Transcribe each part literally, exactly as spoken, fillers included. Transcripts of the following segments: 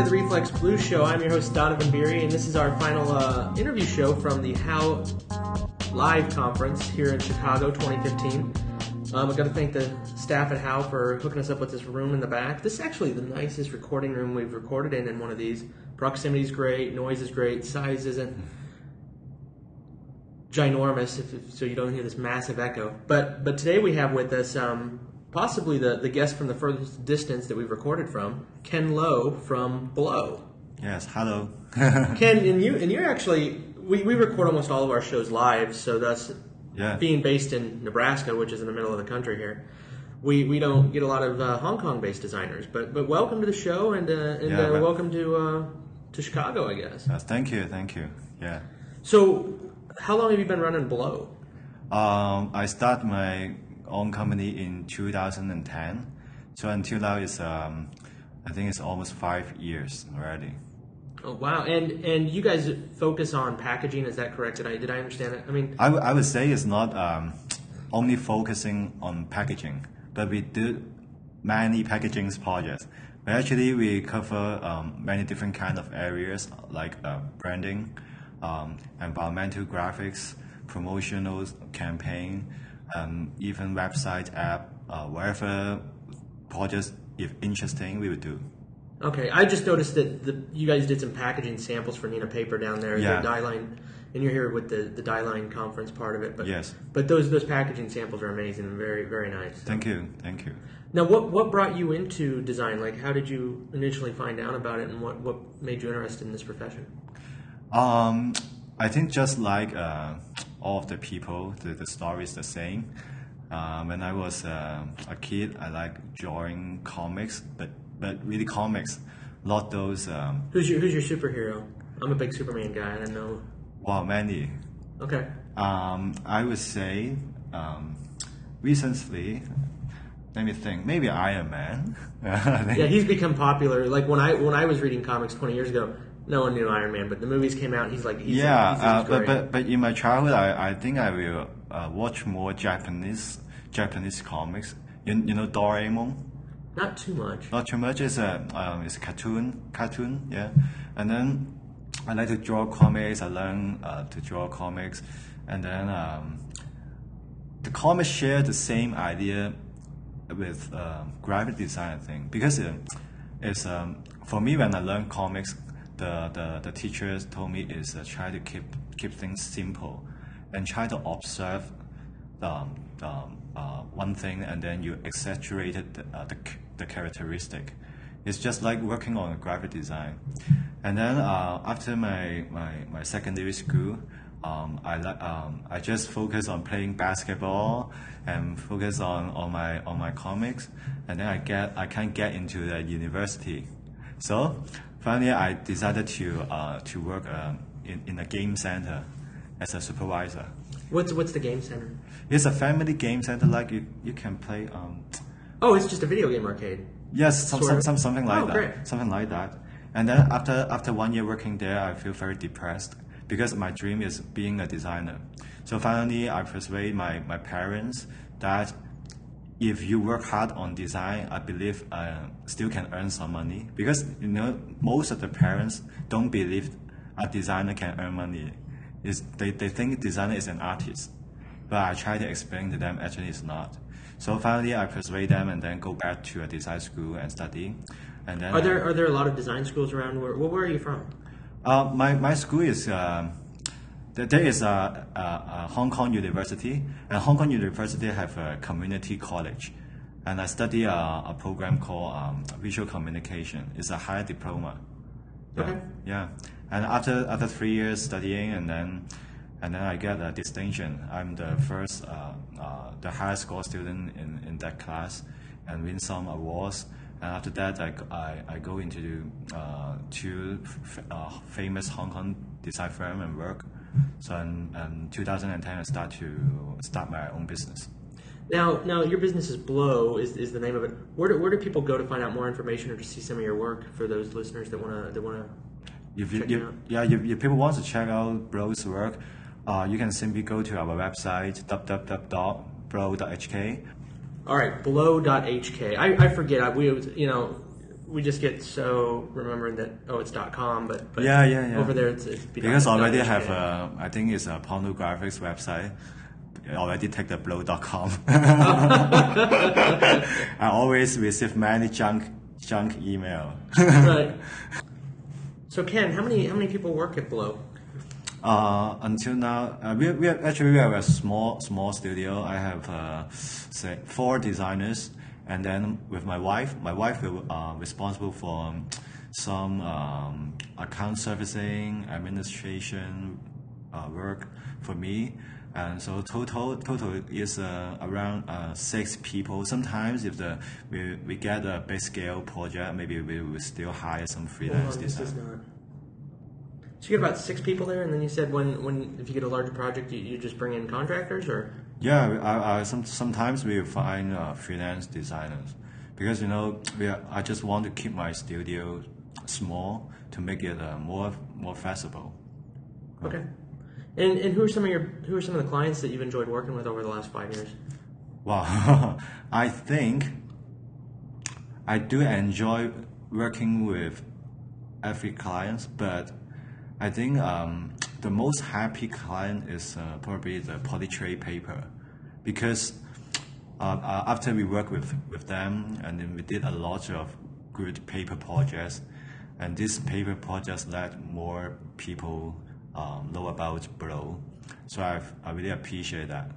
the Reflex Blues Show. I'm your host, Donovan Beery, and this is our final uh, interview show from the How Live Conference here in Chicago twenty fifteen. Um, I've got to thank the staff at How for hooking us up with this room in the back. This is actually the nicest recording room we've recorded in in one of these. Proximity's great, noise is great, size isn't ginormous, if, if, so you don't hear this massive echo. But but today we have with us um, possibly the, the guest from the furthest distance that we've recorded from, Ken Lowe from Blow. Yes, hello. Ken, and you and you're actually we, we record almost all of our shows live, so that's yeah. being based in Nebraska, which is in the middle of the country here. We we don't get a lot of uh, Hong Kong-based designers, but but welcome to the show and uh, and yeah, uh, welcome to uh, to Chicago, I guess. Yes, thank you, thank you. Yeah. So, how long have you been running Blow? Um, I started my own company in two thousand ten, so until now it's um, I think it's almost five years already. Oh wow! And and you guys focus on packaging, is that correct? Did I did I understand it? I mean, I, w- I would say it's not um, only focusing on packaging, but we do many packaging projects. But actually, we cover um, many different kind of areas like uh, branding, um, environmental graphics, promotional campaign, um, even website, app, uh, wherever projects if interesting, we would do. Okay, I just noticed that the, you guys did some packaging samples for Nina Paper down there, yeah. the Dieline, and you're here with the, the Dieline conference part of it. But, yes. But those those packaging samples are amazing and very, very nice. Thank you, thank you. Now, what what brought you into design? Like, how did you initially find out about it, and what, what made you interested in this profession? Um, I think just like uh, all of the people, the, the story is the same. Uh, when I was uh, a kid, I like drawing comics, but but really comics, not those. Um, who's your Who's your superhero? I'm a big Superman guy. I don't know. Wow, many. Okay. Um, I would say um, recently. Let me think. Maybe Iron Man. Yeah, he's become popular. Like when I when I was reading comics twenty years ago, no one knew Iron Man, but the movies came out. He's like, he's, yeah, he's, he's uh, but, but but in my childhood, I, I think I will uh, watch more Japanese Japanese comics. You, you know Doraemon? Not too much. Not too much. It's a um, it's a cartoon cartoon. Yeah, and then I like to draw comics. I learn uh, to draw comics, and then um, the comics share the same idea with uh, graphic design, I think, because it, it's um, for me when I learn comics. The, the, the teachers told me is uh, try to keep keep things simple and try to observe um, um, uh, one thing and then you exaggerated the, uh, the, the characteristic. It's just like working on a graphic design. And then uh, after my, my, my secondary school, um, I um, I just focus on playing basketball and focus on, on my on my comics, and then I get I can't get into the university. So finally, I decided to uh, to work uh, in in a game center as a supervisor. What's what's the game center? It's a family game center, like you you can play. Um, oh, it's just a video game arcade. Yes, some, some, some something like oh, that. Great. Something like that. And then after after one year working there, I feel very depressed because my dream is being a designer. So finally, I persuade my my parents that if you work hard on design, I believe uh, still can earn some money, because you know most of the parents don't believe a designer can earn money. Is they, they think designer is an artist, but I try to explain to them actually it's not. So finally, I persuade them and then go back to a design school and study. And then are there I, are there a lot of design schools around? Where where are you from? Uh, my my school is. Um, There is a, a, a Hong Kong University, and Hong Kong University have a community college, and I study a, a program called um, Visual Communication. It's a higher diploma. Yeah, okay. Yeah, and after after three years studying, and then and then I get a distinction. I'm the first, uh, uh, the highest score student in, in that class, and win some awards. And after that, I, I, I go into uh, two f- uh, famous Hong Kong design firm and work. So in, in two thousand ten, I start to start my own business. Now, now your business is Blow is, is the name of it. Where do, where do people go to find out more information or to see some of your work for those listeners that wanna that wanna if you, check you, it out? Yeah, if, if people want to check out Blow's work, uh, you can simply go to our website w w w dot blow dot h k. All right, blow dot h k. I, I forget. I, we you know we just get so remembering that oh it's .com, but, but yeah, yeah, yeah. over there it's, it's because already have a, I think it's a pornographics website. I already take the blow dot com. I always receive many junk junk email. Right. So Ken, how many how many people work at Blow? Uh, until now, uh, we, we are, actually we have a small small studio. I have uh, say four designers, and then with my wife, my wife is uh, responsible for some um, account servicing, administration uh, work for me. And so total total is uh, around uh, six people. Sometimes if the we, we get a big scale project, maybe we will still hire some freelance Hold on, this is designers. not. So you get about six people there, and then you said when, when if you get a larger project, you, you just bring in contractors, or? Yeah, I, I, some, sometimes we find uh, freelance designers because you know we are, I just want to keep my studio small to make it uh, more more feasible. Okay. And and who are some of your who are some of the clients that you've enjoyed working with over the last five years? Wow, I think I do enjoy working with every client, but I think um, the most happy client is uh, probably the portrait paper, because uh, uh, after we work with, with them, and then we did a lot of good paper projects, and this paper projects let more people um, know about Blow. So I've, I really appreciate that.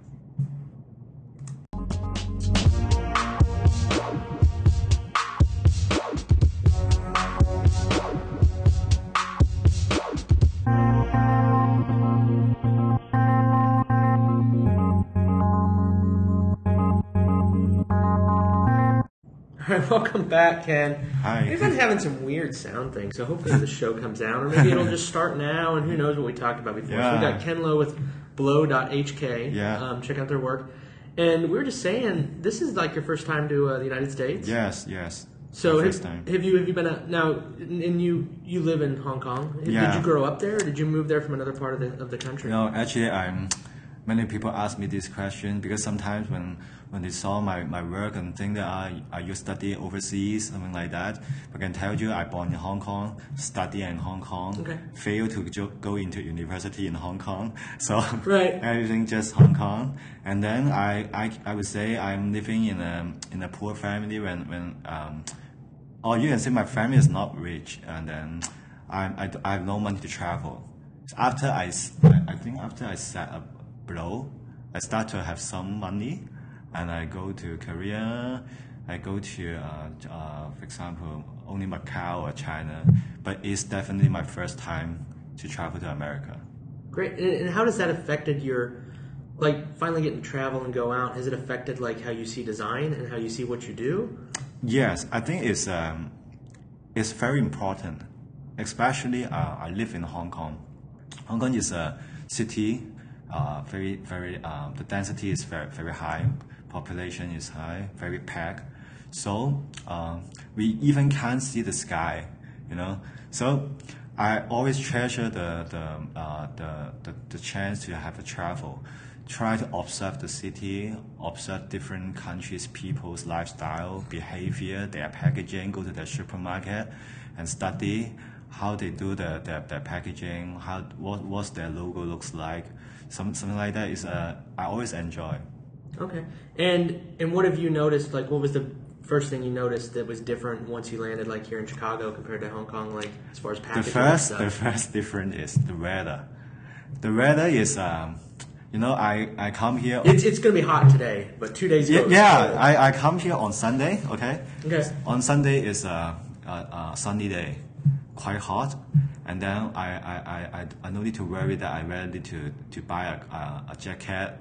All right, welcome back, Ken. Hi. We've been having some weird sound things, so hopefully the show comes down, or maybe it'll just start now, and who knows what we talked about before. Yeah. So we got Ken Lowe with blow dot H K. Yeah. Um, check out their work. And we were just saying, this is like your first time to uh, the United States? Yes, yes. So The have, first time. have you have you been a, now? And you you live in Hong Kong. Yeah. Did you grow up there, or did you move there from another part of the of the country? No, actually, I'm. Many people ask me this question because sometimes when, when they saw my, my work and think that I, I you study overseas, something like that, I can tell you I born in Hong Kong, study in Hong Kong, Okay. fail to jo- go into university in Hong Kong, so Right. everything just Hong Kong. And then I, I, I would say I'm living in a in a poor family when when um, or you can say my family is not rich, and then I I, I have no money to travel. So after I s- I think after I set up Blow, I start to have some money, and I go to Korea, I go to, uh, uh, for example, only Macau or China, but it's definitely my first time to travel to America. Great. And, and how does that affected your, like, finally getting to travel and go out? Has it affected like how you see design and how you see what you do? Yes, I think it's um, it's very important, especially uh, I live in Hong Kong. Hong Kong is a city. Uh, very, very. Um, the density is very, very high. Population is high. Very packed. So um, we even can't see the sky. You know. So I always treasure the the uh, the, the the chance to have a travel. Try to observe the city, observe different countries' people's lifestyle, behavior, their packaging. Go to the supermarket and study how they do the their, their packaging. How what what's their logo looks like. Some, something like that is uh, I always enjoy. Okay. And and what have you noticed? Like, what was the first thing you noticed that was different once you landed, like here in Chicago compared to Hong Kong? Like, as far as The packaging first, and the stuff? first difference is the weather. The weather is, um, you know, I, I come here. It's it's gonna be hot today, but two days ago. yeah, it was yeah cold. I, I come here on Sunday. Okay. Okay. On Sunday is a, a, a sunny day, quite hot, and then I I, I, I, I no need to worry that I really need to, to buy a, a, a jacket,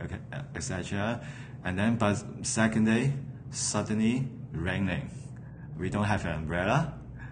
et cetera. And then, but second day, suddenly raining. We don't have an umbrella.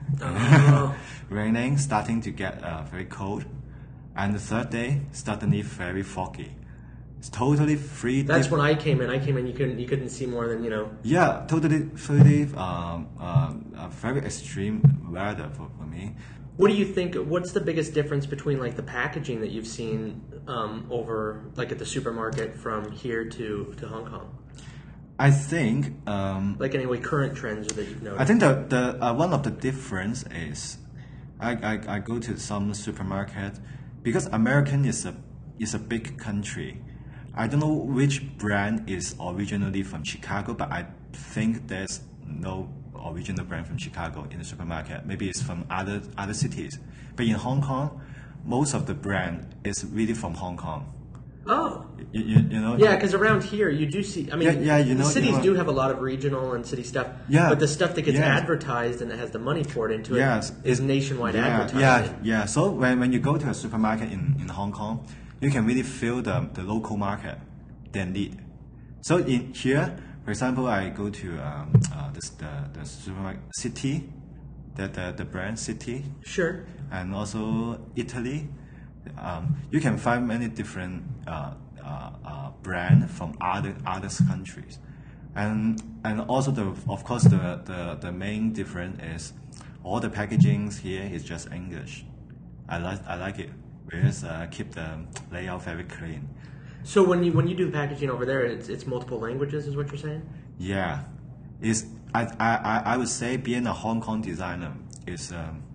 Oh. Raining, starting to get uh, very cold, and the third day suddenly very foggy. It's totally free. That's when I came in. I came in. You couldn't you couldn't see more than you know. Yeah, totally, totally, um, um, a very extreme weather for, for me. What do you think? What's the biggest difference between like the packaging that you've seen um, over like at the supermarket from here to to Hong Kong? I think um, Like any current trends that you've noticed? I think the the uh, one of the difference is I, I, I go to some supermarket because American is a is a big country. I don't know which brand is originally from Chicago, but I think there's no original brand from Chicago in the supermarket. Maybe it's from other other cities. But in Hong Kong, most of the brand is really from Hong Kong. Oh. You, you, you know? Yeah, because around here you do see. I mean, Yeah, yeah, you know- the cities you know- do have a lot of regional and city stuff. Yeah, but the stuff that gets yes. advertised and that has the money poured into it Yes, is nationwide yeah, advertising. Yeah, yeah. So when, when you go to a supermarket in, in Hong Kong, you can really feel the, the local market they need. So in here, for example, I go to um, uh, this, the the supermarket City, the, the the brand City, Sure. and also Italy. Um, you can find many different uh, uh, uh, brand from other other countries, and and also the of course the, the, the main difference is all the packagings here is just English. I like I like it because uh, keep the layout very clean. So when you when you do the packaging over there, it's it's multiple languages, is what you're saying? Yeah, is I, I I would say being a Hong Kong designer is um,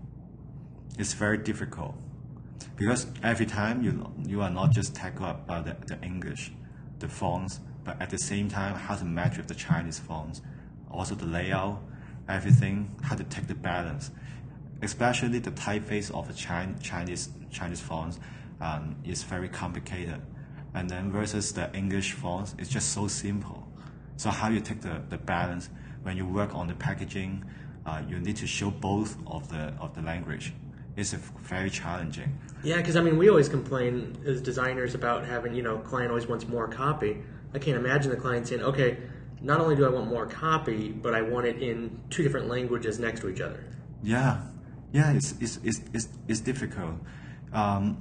is very difficult because every time you you are not just tackle up uh, the, the English, the fonts, but at the same time how to match with the Chinese fonts, also the layout, everything, how to take the balance, especially the typeface of the Chin- Chinese Chinese fonts um, is very complicated, and then versus the English fonts, it's just so simple. So how you take the, the balance when you work on the packaging, uh, you need to show both of the of the language. It's a very challenging. Yeah, because I mean, we always complain as designers about having, you know, client always wants more copy. I can't imagine the client saying, okay, not only do I want more copy, but I want it in two different languages next to each other. Yeah, yeah, it's it's it's it's, it's difficult. Um,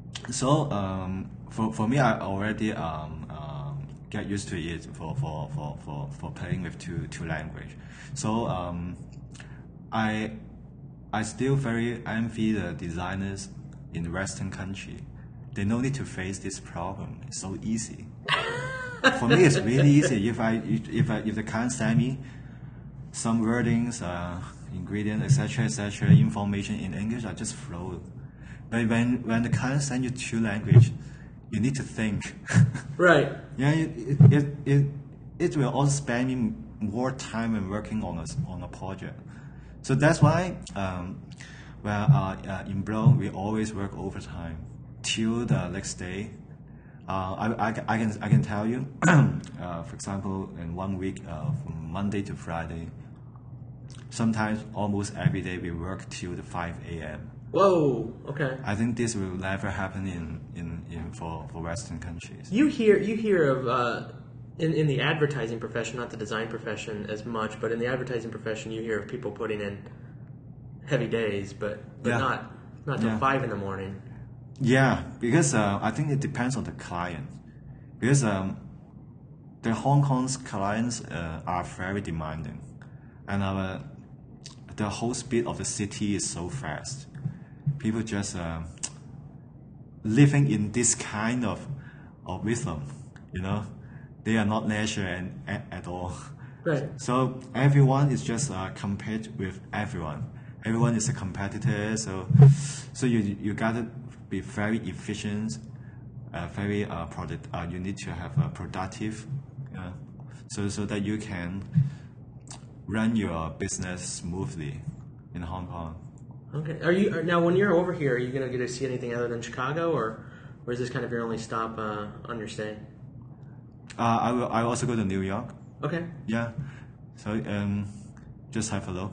so um, for for me, I already um, um, get used to it for for, for, for, for playing with two two language. So um, I I still very envy the designers in the Western country. They no need to face this problem. It's so easy. For me, it's really easy. If I if if, I, if the client send me some wordings, uh, ingredient, et cetera, et cetera, information in English, I just flow it. But when when the client send you two language, you need to think. Right. Yeah, it it, it it it will also spend me more time when working on a on a project. So that's why um, well uh, uh, in Bro we always work overtime till the next day. Uh, I, I, I can I can tell you, uh, for example, in one week uh, from Monday to Friday, sometimes almost every day we work till the five a m Whoa. Okay. I think this will never happen in, in, in for, for Western countries. You hear you hear of uh, in in the advertising profession, not the design profession as much, but in the advertising profession, you hear of people putting in heavy days, but but Yeah. not not till Yeah. five in the morning. Yeah, because uh, I think it depends on the client. Because um, the Hong Kong's clients uh, are very demanding, and our the whole speed of the city is so fast. People just uh, living in this kind of of rhythm, you know. They are not leisure and, at, at all. Right. So everyone is just uh, compared with everyone. Everyone is a competitor. So, so you you gotta be very efficient, uh, very uh, product. Uh, you need to have a productive, uh, so so that you can run your business smoothly in Hong Kong. Okay. Are you are, now when you're over here? Are you gonna get to see anything other than Chicago, or or is this kind of your only stop uh, on your stay? Uh, I will. I also go to New York. Okay. Yeah. So um, just have a look.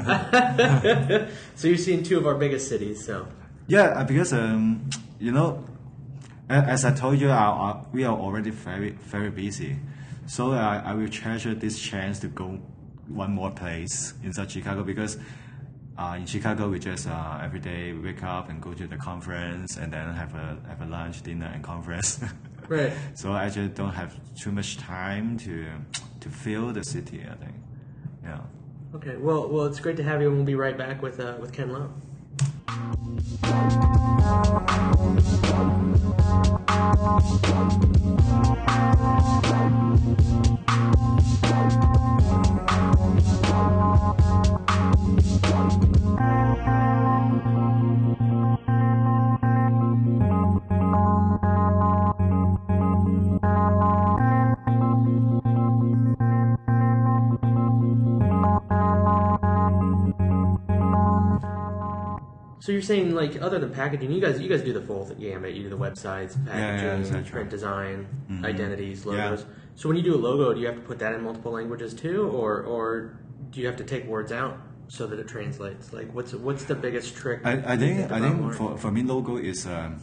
So you've seen two of our biggest cities. So Yeah, uh, because um, you know, a- as I told you, our, our, we are already very very busy. So uh, I will treasure this chance to go one more place inside Chicago because uh, in Chicago we just uh, every day wake up and go to the conference and then have a have a lunch, dinner, and conference. right. So I just don't have too much time to to feel the city. I think, yeah. Okay. Well, well, it's great to have you, and we'll be right back with uh, with Ken Lowe. So you're saying, like, other than packaging, you guys you guys do the full gamut. You do the websites, packaging, yeah, yeah, print design, mm-hmm. identities, logos. Yeah. So when you do a logo, do you have to put that in multiple languages too, or or do you have to take words out so that it translates? Like, what's what's the biggest trick? I, I think I think more? for, for me, logo is um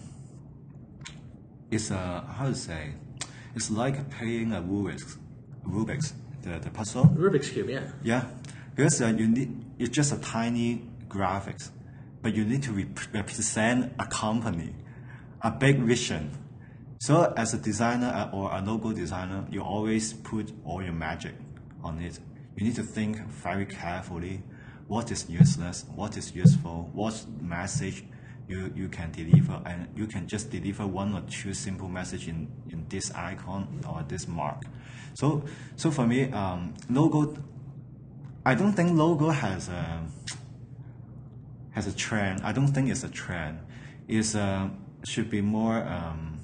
is uh how to say, it's like playing a Rubik's Rubik's the, the puzzle. Rubik's cube, yeah. Yeah, because uh, you need it's just a tiny graphics, but you need to rep- represent a company, a big vision. So as a designer or a logo designer, you always put all your magic on it. You need to think very carefully what is useless, what is useful, what message you, you can deliver, and you can just deliver one or two simple message in, in this icon or this mark. So so for me, um, logo, I don't think logo has a has a trend. I don't think it's a trend. It's uh, should be more um,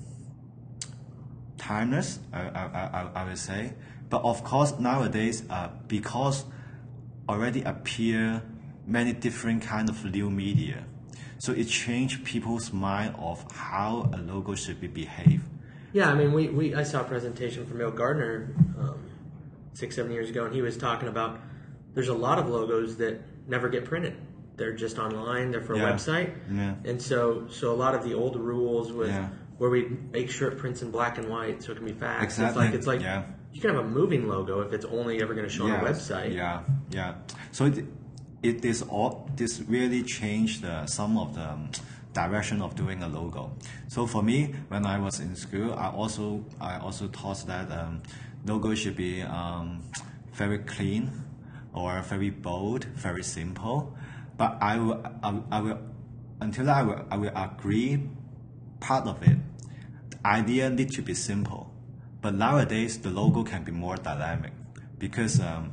timeless, I, I, I, I would say. But of course, nowadays, uh, because already appear many different kind of new media, so it changed people's mind of how a logo should be behaved. Yeah, I mean, we, we I saw a presentation from Bill Gardner um, six, seven years ago, and he was talking about there's a lot of logos that never get printed. They're just online. They're for a Yeah. website, Yeah. and so so a lot of the old rules with Yeah. where we make sure it prints in black and white so it can be fast. Exactly. It's like it's like Yeah. you can have a moving logo if it's only ever going to show on a website. Yeah, yeah. So it, it is all this really changed the, some of the um, direction of doing a logo. So for me, when I was in school, I also I also taught that um, logo should be um, very clean or very bold, very simple. But I will, I, will- I will until I will, I will agree part of it. The idea needs to be simple. But nowadays, the logo can be more dynamic because um,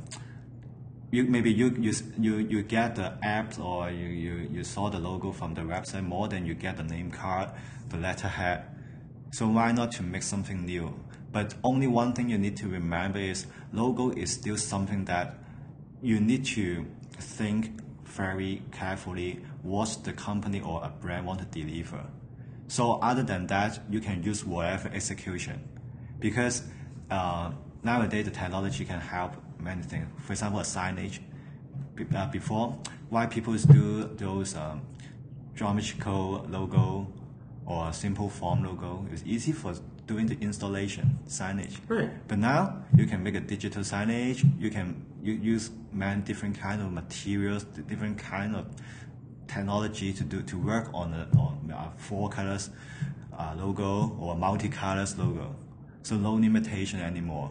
you maybe you, you you you get the app or you, you, you saw the logo from the website more than you get the name card, the letterhead. So why not to make something new? But only one thing you need to remember is logo is still something that you need to think very carefully what the company or a brand want to deliver. So other than that, you can use whatever execution. Because uh, nowadays the technology can help many things. For example, a signage. Be- uh, before, why people do those um, geometrical logo or simple form logo? It's easy for doing the installation signage. Right. But now you can make a digital signage. You can you use many different kind of materials, different kind of technology to do to work on a on a four colors uh, logo or multi-colors logo. So no limitation anymore.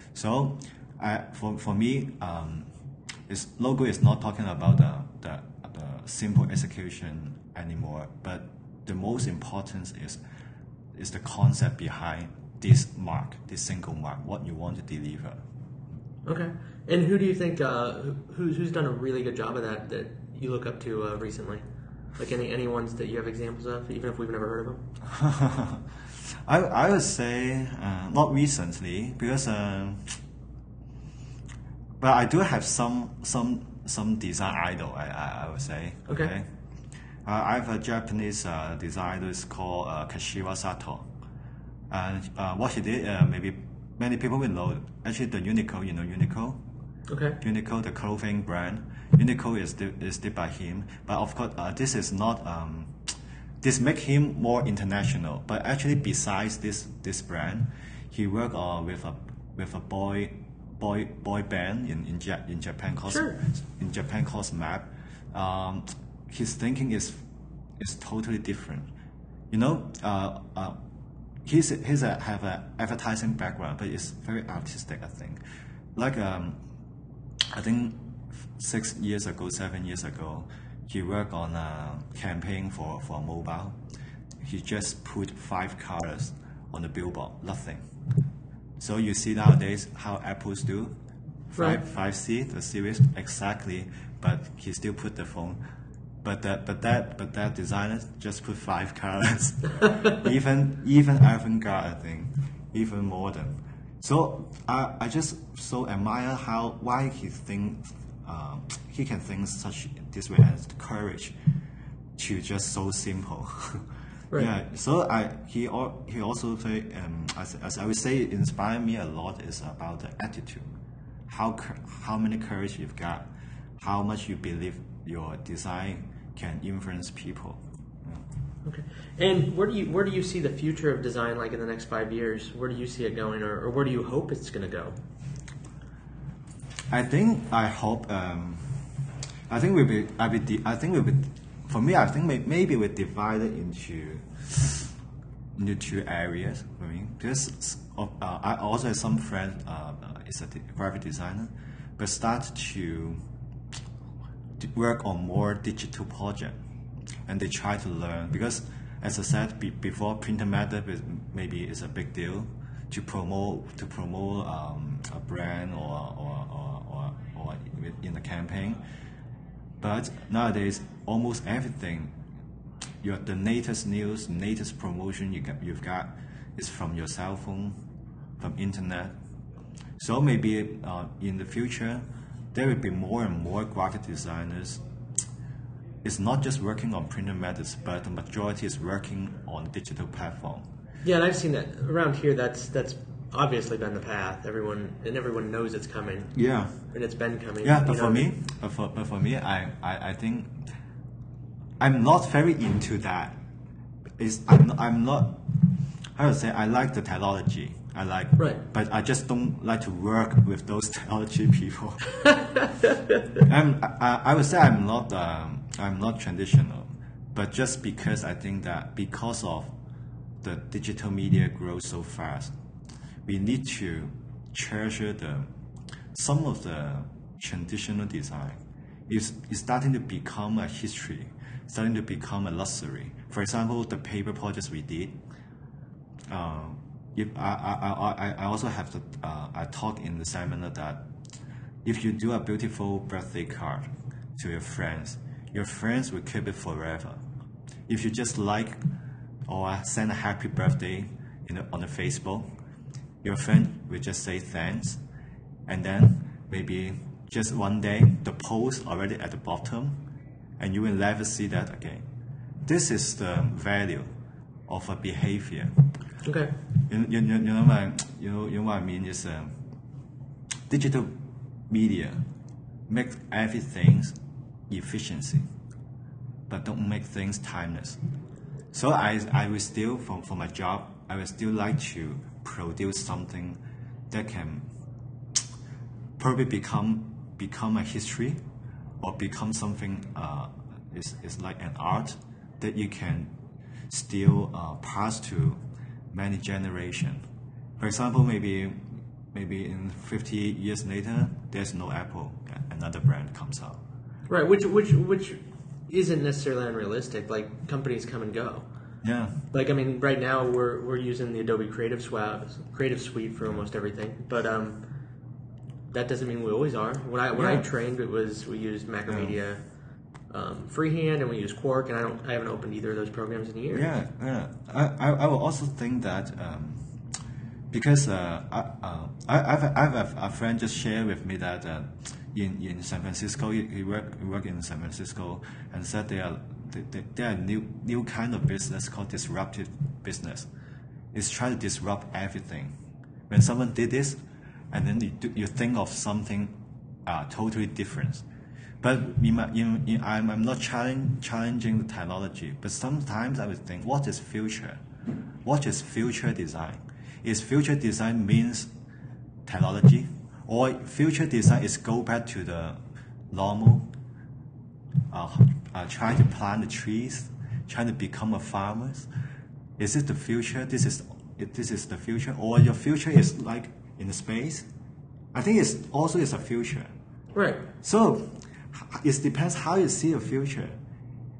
So I, for, for me, um, this logo is not talking about the, the, the simple execution anymore, but the most important is is the concept behind this mark, this single mark, what you want to deliver. Okay. And who do you think uh, who's who's done a really good job of that that you look up to uh, recently? Like any any ones that you have examples of, even if we've never heard of them? I, I would say uh, not recently because uh, but I do have some some some design idol, I, I, I would say. Okay. Okay. Uh, I have a Japanese uh, designer is called uh, Kashiwa Sato, and uh, what he did uh, maybe many people will know. Actually, the Uniqlo, you know Uniqlo. Okay. Uniqlo, the clothing brand. Uniqlo is di- is did by him, but of course uh, this is not. Um, this make him more international. But actually, besides this this brand, he worked uh, with a with a boy boy boy band in in, ja- in Japan called Sure. in Japan called SMAP. Um, his thinking is is totally different. You know, uh, uh, he's he's a have a advertising background, but it's very artistic. I think, like um, I think six years ago, seven years ago, he worked on a campaign for, for mobile. He just put five colors on the billboard, nothing. So you see nowadays how Apples do, Right. five five C, the series exactly, but he still put the phone. But that but that but that designer just put five colors. even even avant-garde, I think, even modern. So I I just so admire how why he think uh, he can think such this way, as the courage to just so simple. Right. Yeah. So I he al- he also say um as, as I would say inspire me a lot is about the attitude. How cou- how many courage you've got, how much you believe your design can influence people. Yeah. Okay. And where do you where do you see the future of design like in the next five years? Where do you see it going, or, or where do you hope it's going to go? I think I hope um, I think we'll be I be di- I think we'll be for me I think may, maybe we're divided into into two areas for me because uh, I also have some friend uh, is a de- graphic designer but start to, to work on more digital project and they try to learn because as I said be, before printed matter is, maybe is a big deal to promote to promote um, a brand or or, or, or or in the campaign. But nowadays, almost everything, your the latest news, latest promotion you got, you've got is from your cell phone, from internet. So maybe uh, in the future, there will be more and more graphic designers. It's not just working on printed methods, but the majority is working on digital platform. Yeah, and I've seen that around here. That's that's obviously been the path. Everyone and everyone knows it's coming. Yeah. And it's been coming. Yeah, you but know. for me, but for, but for me, I, I, I think I'm not very into that. It's, I'm, not, I'm not, how to say, I like the technology. I like, Right. but I just don't like to work with those technology people. I'm, I, I would say I'm not, um, I'm not traditional, but just because I think that because of the digital media grows so fast, we need to treasure the some of the traditional design is, is starting to become a history, starting to become a luxury. For example, the paper projects we did. Uh, if I, I, I, I also have to, uh, I talk in the seminar that if you do a beautiful birthday card to your friends, your friends will keep it forever. If you just like or send a happy birthday in the, on the Facebook, your friend will just say thanks, and then maybe just one day the post already at the bottom, and you will never see that again. This is the value of a behavior. Okay. You, you, you, know, my, you, know, you know what I mean is um, digital media make everything efficiency, but don't make things timeless. So I, I will still, for, for my job, I will still like to produce something that can probably become become a history or become something uh, is, is like an art that you can still uh, pass to many generations. For example, maybe maybe in fifty years later, there's no Apple, another brand comes out. Right, which which which isn't necessarily unrealistic. Like companies come and go. Yeah. Like I mean, right now we're we're using the Adobe Creative Suite, Creative Suite for almost everything, but um, that doesn't mean we always are. When I when I Yeah. trained, it was we used Macromedia, um, Freehand, and we used Quark, and I don't I haven't opened either of those programs in a year. Yeah, yeah. I, I, I will also think that um, because uh, I, uh, I, I've, I've a, a friend just shared with me that uh, in, in San Francisco, he, he worked he work in San Francisco and said they are they, they, they are new new kind of business called disruptive business. It's trying to disrupt everything. When someone did this, and then you do, you think of something uh, totally different. But in my, in, in, I'm, I'm not challenge, challenging the technology, but sometimes I would think, what is future? What is future design? Is future design means technology? Or future design is go back to the normal, uh, uh, trying to plant the trees, trying to become a farmer? Is it the future? This is, this is the future? Or your future is like in the space? I think it's also is a future. Right. So it depends how you see the future.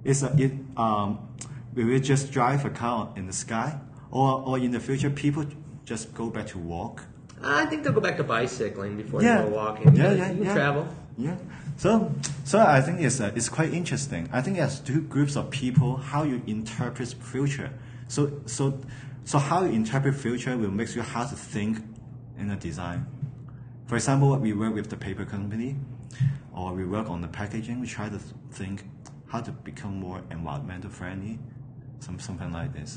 Is a, it um, will we just drive a car in the sky, or or in the future people just go back to walk? I think they'll go back to bicycling before Yeah. they go walking. Yeah, because yeah, you can yeah. travel. Yeah. So, so I think it's uh, it's quite interesting. I think as two groups of people, how you interpret future. So, so, so how you interpret future will make you how to think in a design. For example, we work with the paper company, or we work on the packaging. We try to th- think how to become more environmental friendly, some something like this.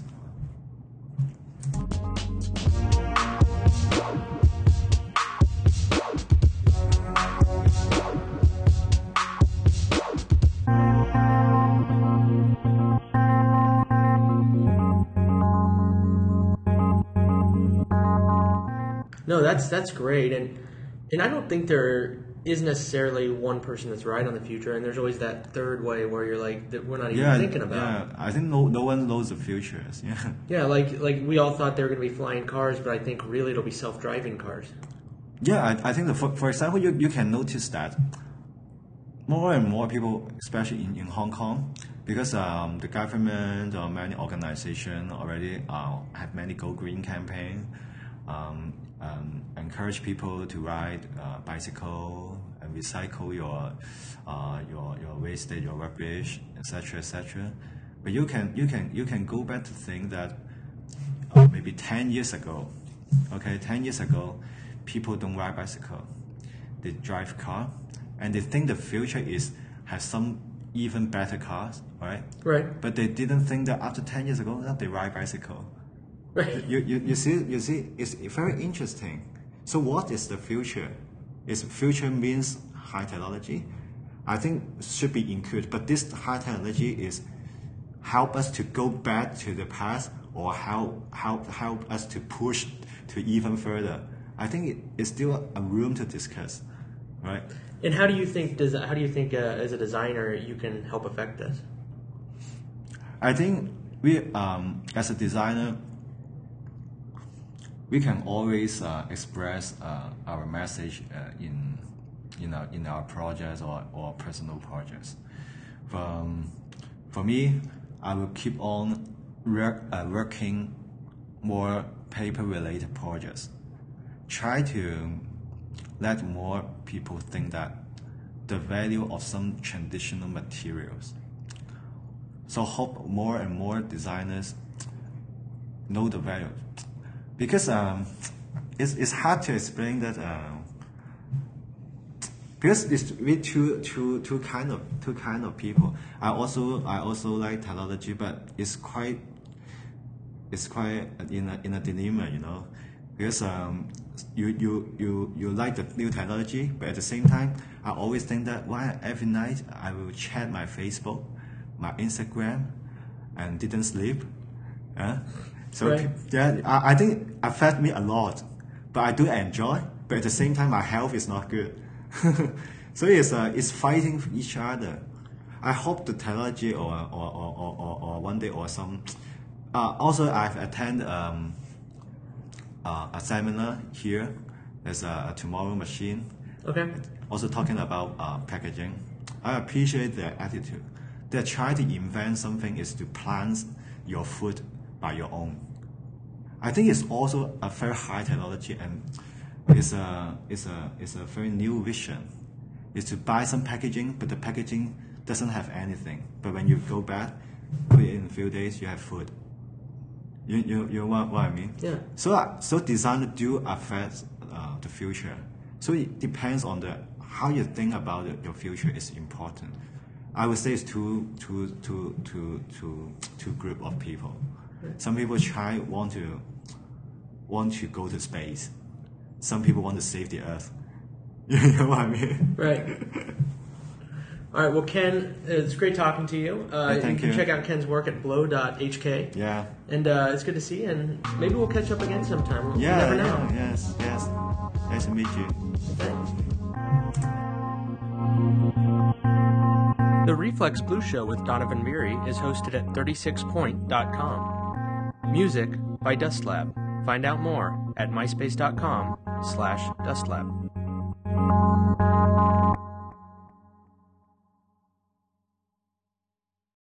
No, that's that's great, and and I don't think there is necessarily one person that's right on the future, and there's always that third way where you're like that we're not even Yeah, thinking about. yeah. I think no, no one knows the futures. Yeah. Yeah, like like we all thought they were going to be flying cars, but I think really it'll be self-driving cars. Yeah, I, I think, the, for, for example, you, you can notice that more and more people, especially in, in Hong Kong, because um, the government or many organizations already uh, have many Go Green campaign, um, um, encourage people to ride uh, bicycle and recycle your uh, your your wastage, your rubbish, et cetera, et cetera. But you can you can you can go back to think that uh, maybe ten years ago, okay, ten years ago, people don't ride bicycle, they drive car, and they think the future is have some even better cars, right? Right. But they didn't think that after ten years ago that they ride bicycle. Right. You, you, you see you see it's very interesting. So what is the future? Is future means high technology? I think should be included, but this high technology is help us to go back to the past or help help help us to push to even further. I think it is still a room to discuss, right? And how do you think does how do you think uh, as a designer you can help affect this? I think we um, as a designer we can always uh, express uh, our message uh, in you know in our projects or, or personal projects. From for me, I will keep on work, uh, working more paper related projects. Try to let more people think that the value of some traditional materials. So hope more and more designers know the value, because um, it's it's hard to explain that. Uh, because it's with two two two kind of two kind of people. I also I also like technology, but it's quite it's quite in a in a dilemma, you know, because um, you you you you like the new technology, but at the same time, I always think that why every night I will check my Facebook, my Instagram, and didn't sleep. Uh? So Right. yeah, I, I think it affect me a lot, but I do enjoy. But at the same time, my health is not good. So it's uh, it's fighting each other. I hope the technology or or, or, or, or, or one day or some. Uh, also, I've attended um, uh, a seminar here. There's a, a tomorrow machine. Okay. Also talking about uh, packaging. I appreciate their attitude. They're trying to invent something is to plant your food by your own. I think it's also a very high technology and it's a it's a it's a very new vision. Is to buy some packaging, but the packaging doesn't have anything. But when you go back, put it in a few days, you have food. You you you know what, what I mean? Yeah. So uh, so design do affect uh, the future. So it depends on the how you think about it, your future is important. I would say it's two two two two two two group of people. Some people try want to want to go to space. Some people want to save the earth. You know what I mean? Right. All right. Well, Ken, it's great talking to you. Uh, Hey, thank you can you. check out Ken's work at blow dot h k. Yeah. And uh, it's good to see you, and maybe we'll catch up again sometime. We'll Yeah, never know. yeah, yes, yes. Nice to meet you. Thanks. The Reflex Blue Show with Donovan Beery is hosted at thirty-six point dot com. Music by Dustlab. Find out more at myspace dot com slash Dustlab.